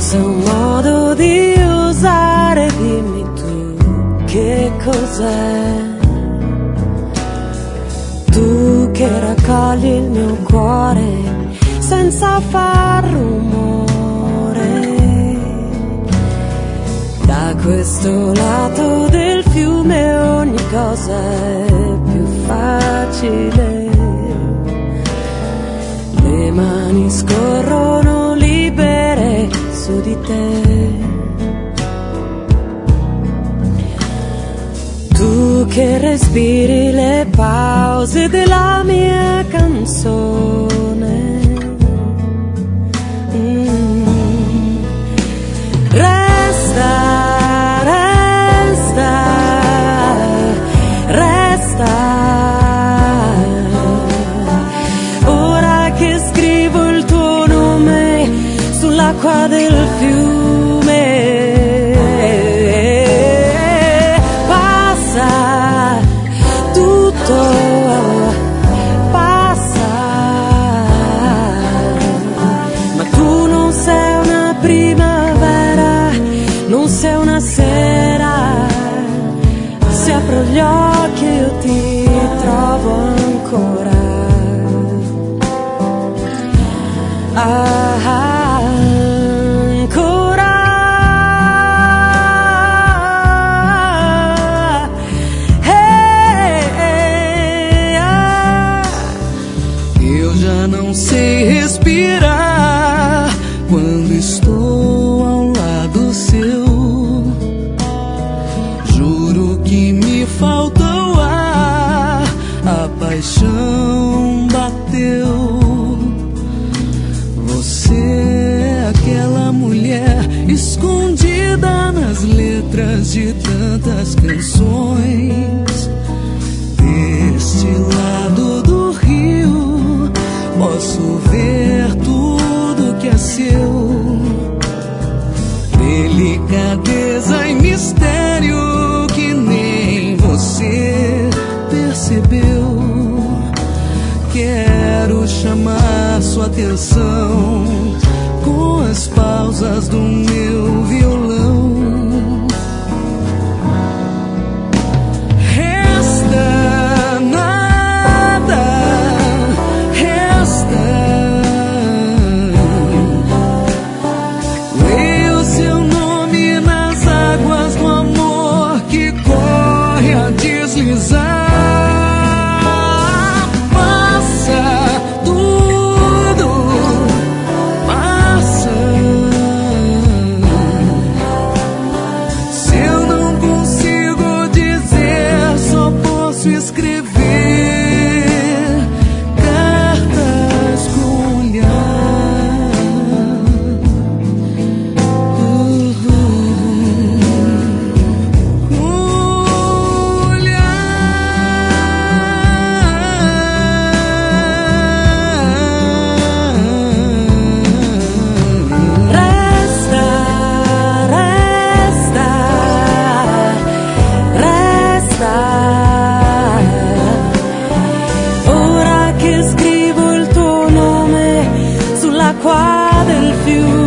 Forse è un modo di usare, dimmi tu che cos'è. Tu che raccogli il mio cuore senza far rumore. Da questo lato del fiume ogni cosa è più facile. Le mani scorrono libere su di te. Tu che respiri le pause della mia canzone. Resta, resta, resta. Ora che scrivo il tuo nome sull'acqua del fiume, passa tutto, passa. Ma tu non sei una primavera, non sei una sera. Se apro gli occhi io ti trovo ancora. Ancora. Eu já não sei respirar quando estou ao lado seu. Juro que me falta o ar, a paixão bateu. Você é aquela mulher escondida nas letras de tantas canções. Deste lado do rio posso ver tudo que é seu. Delicadeza e mistério que nem você percebeu. Quero chamar sua atenção com as pausas do meu violão. Resta nada, resta. Leia o seu nome nas águas do amor que corre a deslizar. Ora che scrivo il tuo nome sull'acqua del fiume.